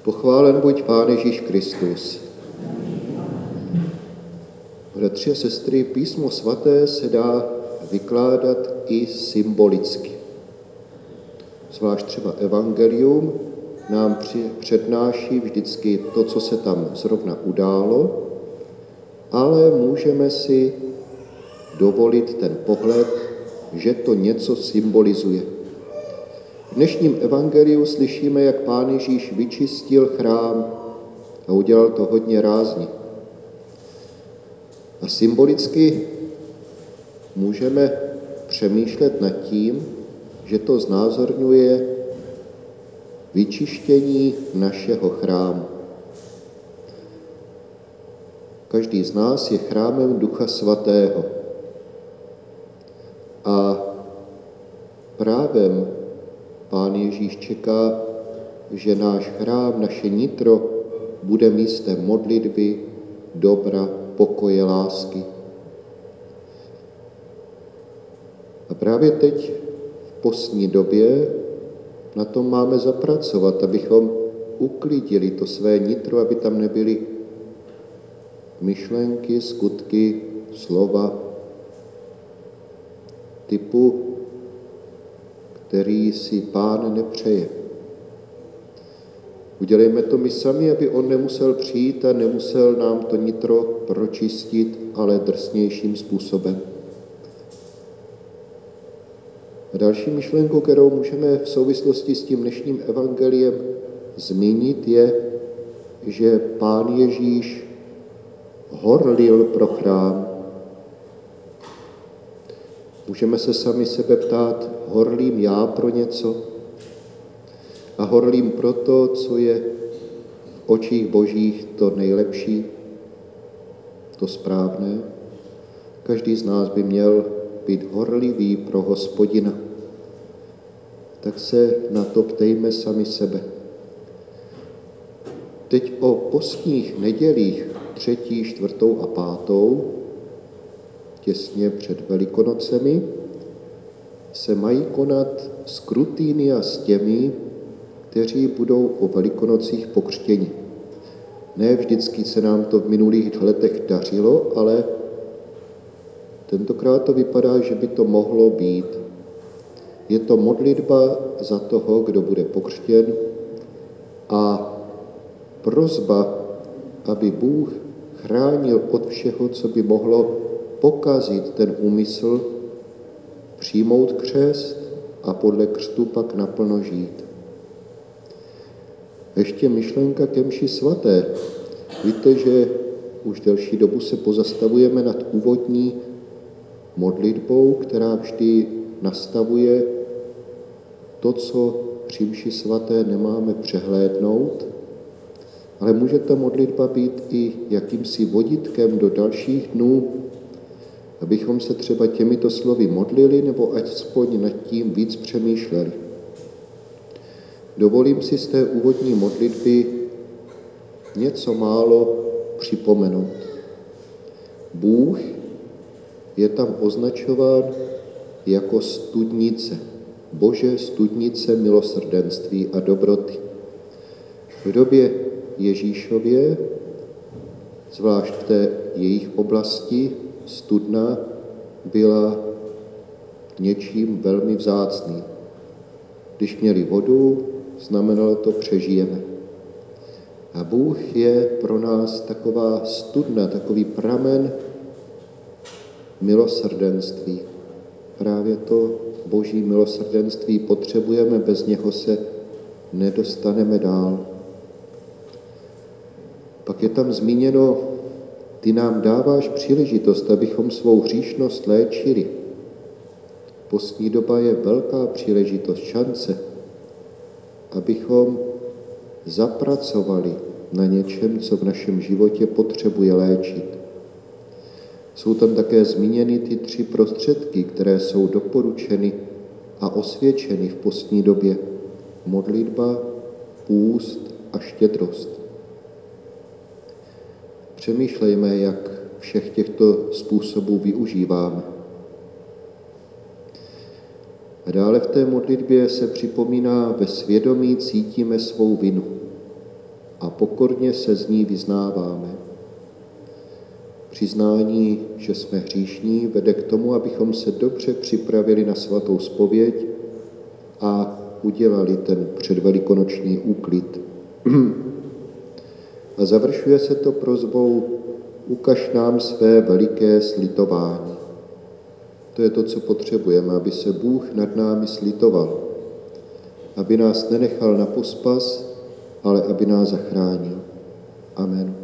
Pochválen buď Pán Ježíš Kristus. Bratři a sestry, písmo svaté se dá vykládat i symbolicky. Zvlášť třeba evangelium nám přednáší vždycky to, co se tam zrovna událo, ale můžeme si dovolit ten pohled, že to něco symbolizuje. V dnešním evangeliu slyšíme, jak Pán Ježíš vyčistil chrám a udělal to hodně rázně. A symbolicky můžeme přemýšlet nad tím, že to znázorňuje vyčištění našeho chrámu. Každý z nás je chrámem Ducha Svatého. A právem Pán Ježíš čeká, že náš chrám, naše nitro bude místem modlitby, dobra, pokoje, lásky. A právě teď v postní době na tom máme zapracovat, abychom uklidili to své nitro, aby tam nebyly myšlenky, skutky, slova typu, který si Pán nepřeje. Udělejme to my sami, aby on nemusel přijít a nemusel nám to nitro pročistit, ale drsnějším způsobem. A další myšlenku, kterou můžeme v souvislosti s tím dnešním evangeliem zmínit, je, že Pán Ježíš horlil pro chrám. Můžeme se sami sebe ptát, horlím já pro něco? A horlím pro to, co je v očích Božích to nejlepší, to správné. Každý z nás by měl být horlivý pro Hospodina. Tak se na to ptejme sami sebe. Teď o postních nedělích 3., 4. a 5., těsně před Velikonocemi, se mají konat skrutýnia s těmi, kteří budou o Velikonocích pokřtěni. Ne vždycky se nám to v minulých letech dařilo, ale tentokrát to vypadá, že by to mohlo být. Je to modlitba za toho, kdo bude pokřtěn a prosba, aby Bůh chránil od všeho, co by mohlo pokazit ten úmysl, přijmout křest a podle křtu pak naplno žít. Ještě myšlenka ke mši svaté. Víte, že už delší dobu se pozastavujeme nad úvodní modlitbou, která vždy nastavuje to, co při mši svaté nemáme přehlédnout, ale může ta modlitba být i jakýmsi vodítkem do dalších dnů, abychom se třeba těmito slovy modlili, nebo aspoň nad tím víc přemýšleli. Dovolím si z té úvodní modlitby něco málo připomenout. Bůh je tam označován jako studnice. Bože, studnice milosrdenství a dobroty. V době Ježíšově, zvlášť v té jejich oblasti, studna byla něčím velmi vzácný. Když měli vodu, znamenalo to přežijeme. A Bůh je pro nás taková studna, takový pramen milosrdenství. Právě to Boží milosrdenství potřebujeme, bez něho se nedostaneme dál. Pak je tam zmíněno, ty nám dáváš příležitost, abychom svou hříšnost léčili. Postní doba je velká příležitost, šance, abychom zapracovali na něčem, co v našem životě potřebuje léčit. Jsou tam také zmíněny ty 3 prostředky, které jsou doporučeny a osvědčeny v postní době. Modlitba, půst a štědrost. Přemýšlejme, jak všech těchto způsobů využíváme. A dále v té modlitbě se připomíná, ve svědomí cítíme svou vinu. a pokorně se z ní vyznáváme. Přiznání, že jsme hříšní, vede k tomu, abychom se dobře připravili na svatou zpověď a udělali ten předvelikonoční úklid. A završuje se to prosbou: ukaž nám své veliké slitování. To je to, co potřebujeme, aby se Bůh nad námi slitoval, aby nás nenechal na pospas, ale aby nás zachránil. Amen.